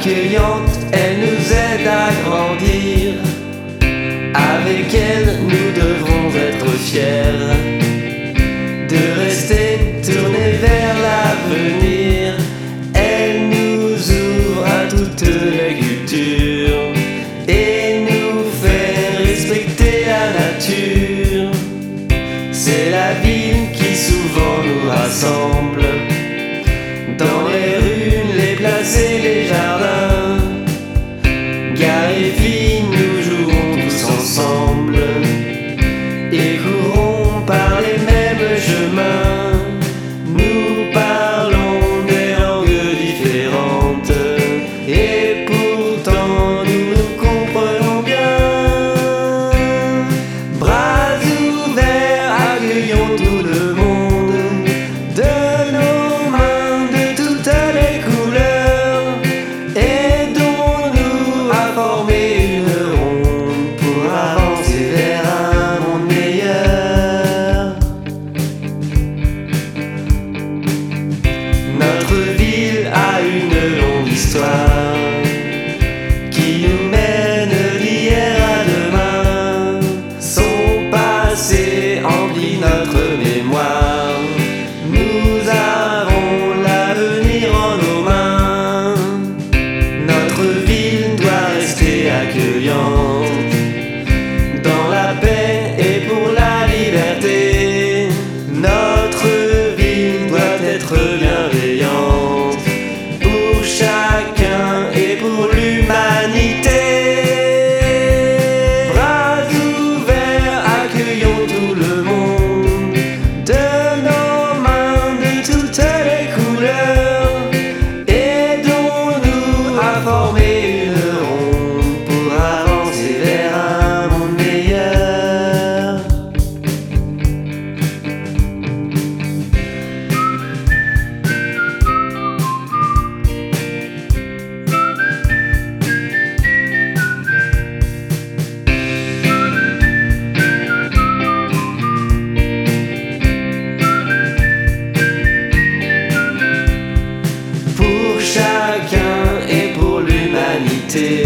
accueillante, elle nous aide à grandir. Avec elle, nous devrons être fiers de rester tournés vers l'avenir. Elle nous ouvre à toutes les cultures et nous fait respecter la nature. C'est la ville qui souvent nous rassemble, dans les rues, les places et les jardins. Gare et filles, nous jouons tous ensemble et courons par les mêmes chemins. Nous parlons des langues différentes et pourtant nous nous comprenons bien. Bras ouverts, accueillons tout le monde, de nos mains de toutes les couleurs. Aidons-nous à former une ronde pour avancer vers un monde meilleur. Notre ville a une longue histoire qui nous mène d'hier à demain. Son passé emplit notre mémoire. Nous avons l'avenir en nos mains. Notre ville doit rester accueillante, dans la paix et pour la liberté. Notre ville doit être bienveillante pour chacun et pour l'humanité. Bras ouverts, accueillons tout le monde, de nos mains de toutes les couleurs. Aidons-nous à former une ronde pour avancer vers un monde meilleur. Pour chacun et pour l'humanité.